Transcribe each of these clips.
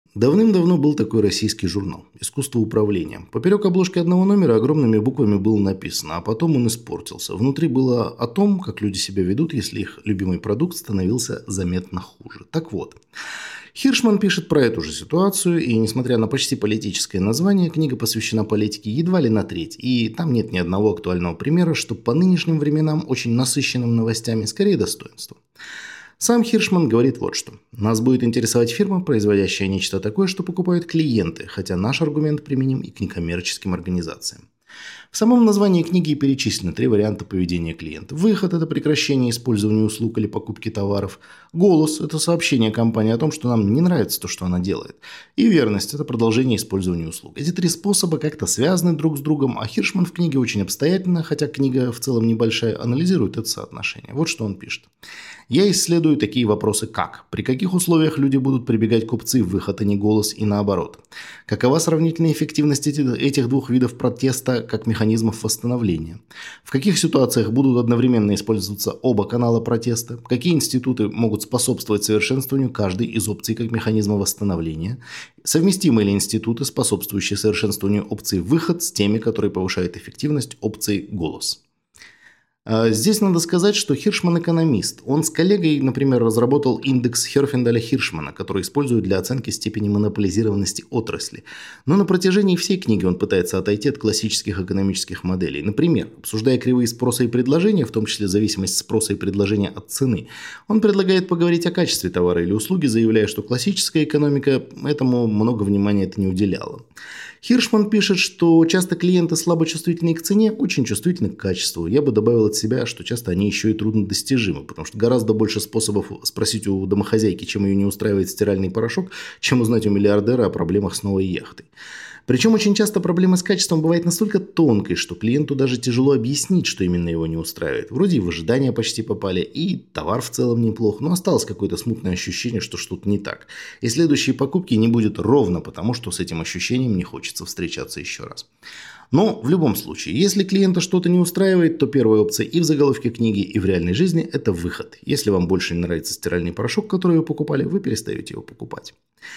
Давным-давно был такой российский журнал «Искусство управления». Поперек обложки одного номера огромными буквами было написано, а потом он испортился. Внутри было о том, как люди себя ведут, если их любимый продукт становился заметно хуже. Так вот, Хиршман пишет про эту же ситуацию, и несмотря на почти политическое название, книга посвящена политике едва ли на треть, и там нет ни одного актуального примера, что по нынешним временам, очень насыщенным новостями, скорее достоинство. Сам Хиршман говорит вот что. Нас будет интересовать фирма, производящая нечто такое, что покупают клиенты, хотя наш аргумент применим и к некоммерческим организациям. В самом названии книги перечислены 3 варианта поведения клиента. Выход – это прекращение использования услуг или покупки товаров. Голос – это сообщение компании о том, что нам не нравится то, что она делает. И верность – это продолжение использования услуг. Эти 3 способа как-то связаны друг с другом, а Хиршман в книге очень обстоятельно, хотя книга в целом небольшая, анализирует это соотношение. Вот что он пишет. Я исследую такие вопросы как: при каких условиях люди будут прибегать к опции выход, а не голос, и наоборот? Какова сравнительная эффективность этих 2 видов протеста как механизмов восстановления? В каких ситуациях будут одновременно использоваться оба канала протеста? Какие институты могут способствовать совершенствованию каждой из опций как механизма восстановления? Совместимы ли институты, способствующие совершенствованию опции выход, с теми, которые повышают эффективность опции голос? Здесь надо сказать, что Хиршман экономист. Он с коллегой, например, разработал индекс Херфиндаля-Хиршмана, который используют для оценки степени монополизированности отрасли. Но на протяжении всей книги он пытается отойти от классических экономических моделей. Например, обсуждая кривые спроса и предложения, в том числе зависимость спроса и предложения от цены, он предлагает поговорить о качестве товара или услуги, заявляя, что классическая экономика этому много внимания это не уделяла. Хиршман пишет, что часто клиенты слабо чувствительны к цене, очень чувствительны к качеству. Я бы добавил от себя, что часто они еще и труднодостижимы, потому что гораздо больше способов спросить у домохозяйки, чем ее не устраивает стиральный порошок, чем узнать у миллиардера о проблемах с новой яхтой. Причем очень часто проблема с качеством бывает настолько тонкой, что клиенту даже тяжело объяснить, что именно его не устраивает. Вроде и в ожидания почти попали, и товар в целом неплох, но осталось какое-то смутное ощущение, что что-то не так. И следующие покупки не будет ровно потому, что с этим ощущением не хочется встречаться еще раз. Но в любом случае, если клиента что-то не устраивает, то первая опция и в заголовке книги, и в реальной жизни – это выход. Если вам больше не нравится стиральный порошок, который вы покупали, вы перестаете его покупать.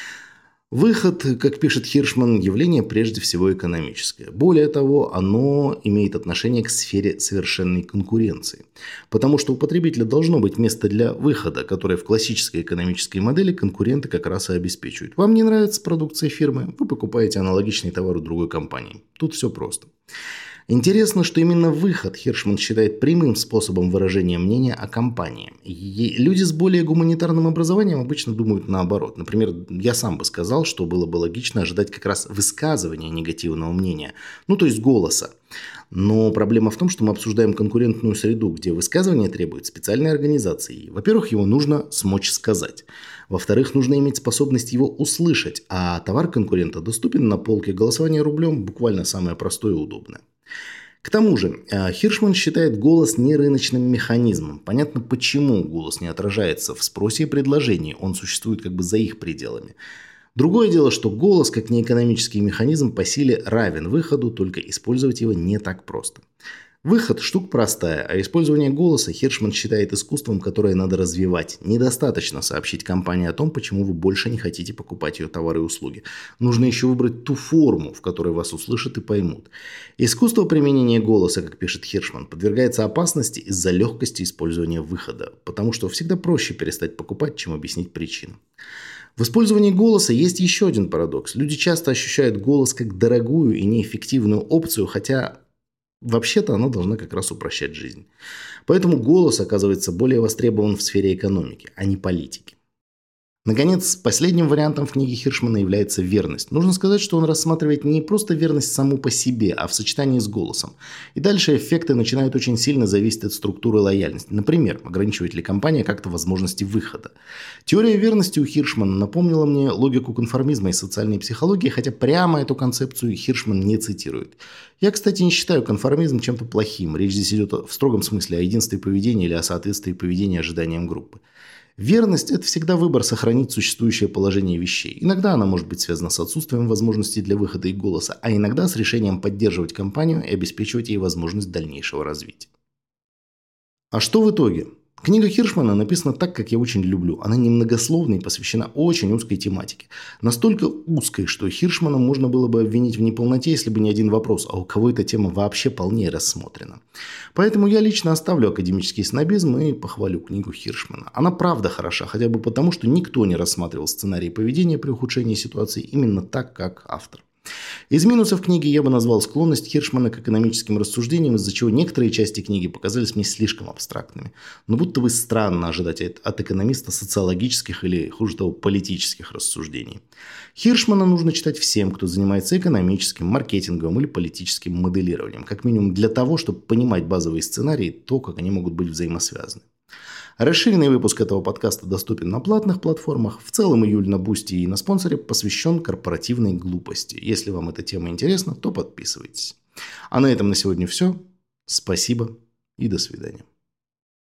Выход, как пишет Хиршман, явление прежде всего экономическое. Более того, оно имеет отношение к сфере совершенной конкуренции. Потому что у потребителя должно быть место для выхода, которое в классической экономической модели конкуренты как раз и обеспечивают. Вам не нравится продукция фирмы, вы покупаете аналогичный товар у другой компании. Тут все просто. Интересно, что именно выход Хиршман считает прямым способом выражения мнения о компании. И люди с более гуманитарным образованием обычно думают наоборот. Например, я сам бы сказал, что было бы логично ожидать как раз высказывания негативного мнения, то есть голоса. Но проблема в том, что мы обсуждаем конкурентную среду, где высказывание требует специальной организации. Во-первых, его нужно смочь сказать. Во-вторых, нужно иметь способность его услышать, а товар конкурента доступен на полке. Голосование рублем буквально самое простое и удобное. К тому же, Хиршман считает голос нерыночным механизмом. Понятно, почему голос не отражается в спросе и предложении, он существует как бы за их пределами. Другое дело, что голос, как неэкономический механизм, по силе равен выходу, только использовать его не так просто. Выход – штука простая, а использование голоса Хиршман считает искусством, которое надо развивать. Недостаточно сообщить компании о том, почему вы больше не хотите покупать ее товары и услуги. Нужно еще выбрать ту форму, в которой вас услышат и поймут. Искусство применения голоса, как пишет Хиршман, подвергается опасности из-за легкости использования выхода, потому что всегда проще перестать покупать, чем объяснить причину. В использовании голоса есть еще один парадокс. Люди часто ощущают голос как дорогую и неэффективную опцию, хотя вообще-то она должна как раз упрощать жизнь. Поэтому голос оказывается более востребован в сфере экономики, а не политики. Наконец, последним вариантом в книге Хиршмана является верность. Нужно сказать, что он рассматривает не просто верность саму по себе, а в сочетании с голосом. И дальше эффекты начинают очень сильно зависеть от структуры лояльности. Например, ограничивает ли компания как-то возможности выхода. Теория верности у Хиршмана напомнила мне логику конформизма и социальной психологии, хотя прямо эту концепцию Хиршман не цитирует. Я, кстати, не считаю конформизм чем-то плохим. Речь здесь идет в строгом смысле о единстве поведения или о соответствии поведения ожиданиям группы. Верность – это всегда выбор сохранить существующее положение вещей. Иногда она может быть связана с отсутствием возможностей для выхода и голоса, а иногда с решением поддерживать компанию и обеспечивать ей возможность дальнейшего развития. А что в итоге? Книга Хиршмана написана так, как я очень люблю. Она немногословна и посвящена очень узкой тематике. Настолько узкой, что Хиршмана можно было бы обвинить в неполноте, если бы не один вопрос, а у кого эта тема вообще полнее рассмотрена. Поэтому я лично оставлю академический снобизм и похвалю книгу Хиршмана. Она правда хороша, хотя бы потому, что никто не рассматривал сценарий поведения при ухудшении ситуации именно так, как автор. Из минусов книги я бы назвал склонность Хиршмана к экономическим рассуждениям, из-за чего некоторые части книги показались мне слишком абстрактными. Но будто бы странно ожидать от экономиста социологических или, хуже того, политических рассуждений. Хиршмана нужно читать всем, кто занимается экономическим, маркетинговым или политическим моделированием, как минимум для того, чтобы понимать базовые сценарии, то, как они могут быть взаимосвязаны. Расширенный выпуск этого подкаста доступен на платных платформах. В целом июль на Бусти и на спонсоре посвящен корпоративной глупости. Если вам эта тема интересна, то подписывайтесь. А на этом на сегодня все. Спасибо и до свидания.